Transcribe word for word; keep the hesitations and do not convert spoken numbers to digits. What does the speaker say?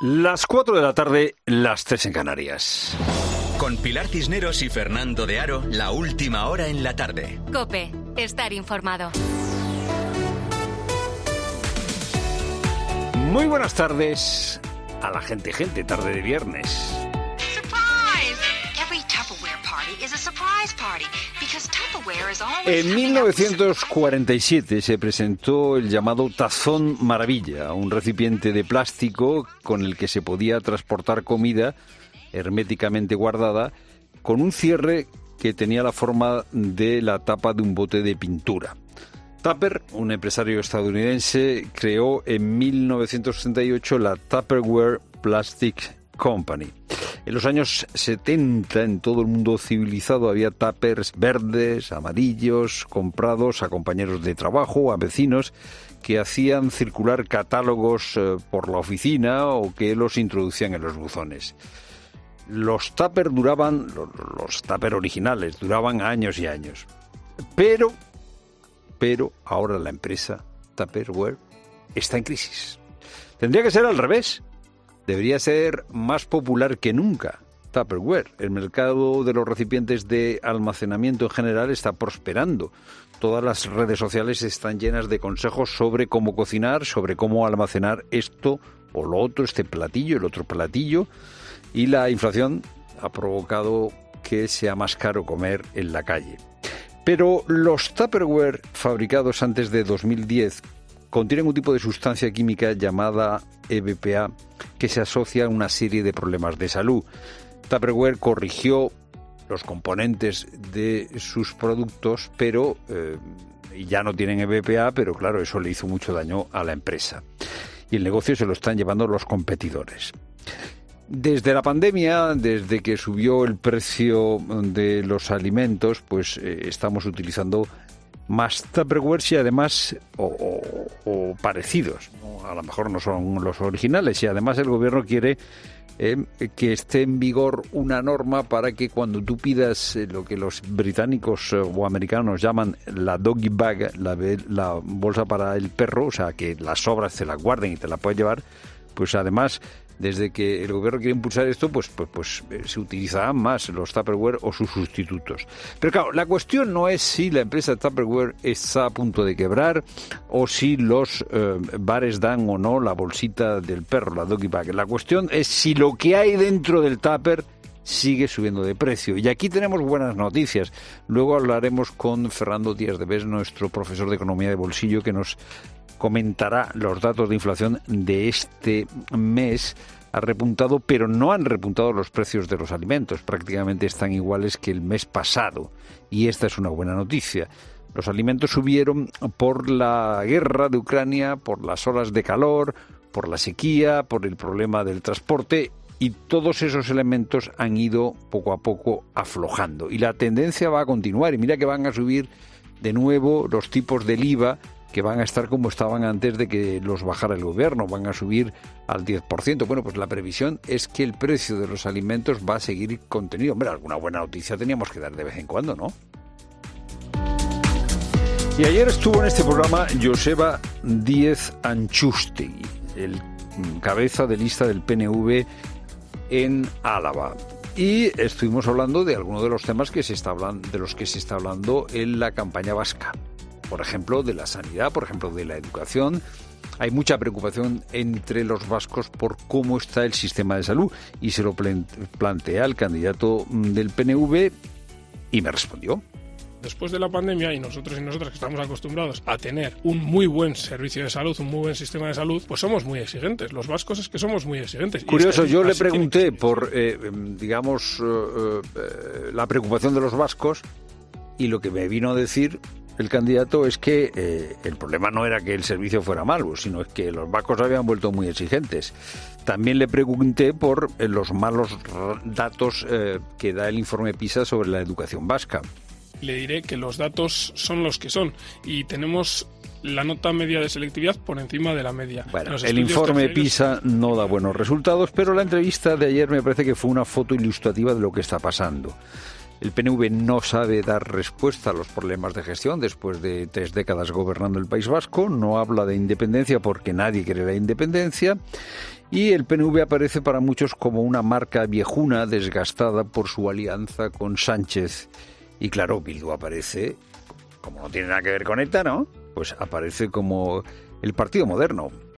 Las cuatro de la tarde, las tres en Canarias. Con Pilar Cisneros y Fernando de Aro, la última hora en la tarde. COPE, estar informado. Muy buenas tardes a la gente, gente, tarde de viernes. En mil novecientos cuarenta y siete se presentó el llamado Tazón Maravilla, un recipiente de plástico con el que se podía transportar comida herméticamente guardada, con un cierre que tenía la forma de la tapa de un bote de pintura. Tupper, un empresario estadounidense, creó en mil novecientos sesenta y ocho la Tupperware Plastic Company. En los años setenta, en todo el mundo civilizado, había tuppers verdes, amarillos, comprados a compañeros de trabajo o a vecinos que hacían circular catálogos eh, por la oficina o que los introducían en los buzones. Los tupper duraban, los, los tupper originales, duraban años y años. Pero, pero ahora la empresa Tupperware está en crisis. Tendría que ser al revés. Debería ser más popular que nunca Tupperware. El mercado de los recipientes de almacenamiento en general está prosperando. Todas las redes sociales están llenas de consejos sobre cómo cocinar, sobre cómo almacenar esto o lo otro, este platillo, el otro platillo. Y la inflación ha provocado que sea más caro comer en la calle. Pero los Tupperware fabricados antes de dos mil diez contienen un tipo de sustancia química llamada E B P A que se asocia a una serie de problemas de salud. Tupperware corrigió los componentes de sus productos, pero eh, ya no tienen E B P A, pero claro, eso le hizo mucho daño a la empresa. Y el negocio se lo están llevando los competidores. Desde la pandemia, desde que subió el precio de los alimentos, pues eh, estamos utilizando más Tupperware y además o, o, o parecidos, ¿no? A lo mejor no son los originales, y además el gobierno quiere eh, que esté en vigor una norma para que cuando tú pidas eh, lo que los británicos eh, o americanos llaman la doggy bag, la, la bolsa para el perro, o sea que las sobras te las guarden y te la puedes llevar, pues además desde que el gobierno quiere impulsar esto, pues, pues, pues eh, se utilizarán más los Tupperware o sus sustitutos. Pero claro, la cuestión no es si la empresa Tupperware está a punto de quebrar o si los eh, bares dan o no la bolsita del perro, la doggy bag. La cuestión es si lo que hay dentro del Tupper sigue subiendo de precio. Y aquí tenemos buenas noticias. Luego hablaremos con Fernando Díaz de Bes, nuestro profesor de Economía de Bolsillo, que nos comentará los datos de inflación de este mes. Ha repuntado, pero no han repuntado los precios de los alimentos. Prácticamente están iguales que el mes pasado. Y esta es una buena noticia. Los alimentos subieron por la guerra de Ucrania, por las olas de calor, por la sequía, por el problema del transporte, y todos esos elementos han ido poco a poco aflojando. Y la tendencia va a continuar. Y mira que van a subir de nuevo los tipos del I V A, que van a estar como estaban antes de que los bajara el gobierno, van a subir al diez por ciento. Bueno, pues la previsión es que el precio de los alimentos va a seguir contenido. Hombre, alguna buena noticia teníamos que dar de vez en cuando, ¿no? Y ayer estuvo en este programa Joseba Díez Antxustegui, el cabeza de lista del P N V en Álava. Y estuvimos hablando de algunos de los temas que se está hablando, de los que se está hablando en la campaña vasca. Por ejemplo, de la sanidad, por ejemplo, de la educación. Hay mucha preocupación entre los vascos por cómo está el sistema de salud, y se lo plantea el candidato del P N V y me respondió. Después de la pandemia, y nosotros y nosotras que estamos acostumbrados a tener un muy buen servicio de salud, un muy buen sistema de salud, pues somos muy exigentes. Los vascos es que somos muy exigentes. Curioso, yo le pregunté por, eh, digamos, eh, eh, la preocupación de los vascos, y lo que me vino a decir el candidato es que eh, el problema no era que el servicio fuera malo, sino que los vascos habían vuelto muy exigentes. También le pregunté por eh, los malos datos eh, que da el informe PISA sobre la educación vasca. Le diré que los datos son los que son y tenemos la nota media de selectividad por encima de la media. Bueno, el informe PISA no da buenos resultados, pero la entrevista de ayer me parece que fue una foto ilustrativa de lo que está pasando. El P N V no sabe dar respuesta a los problemas de gestión después de tres décadas gobernando el País Vasco, no habla de independencia porque nadie quiere la independencia, y el P N V aparece para muchos como una marca viejuna desgastada por su alianza con Sánchez. Y claro, Bildu aparece, como no tiene nada que ver con ETA, ¿no? Pues aparece como el partido moderno.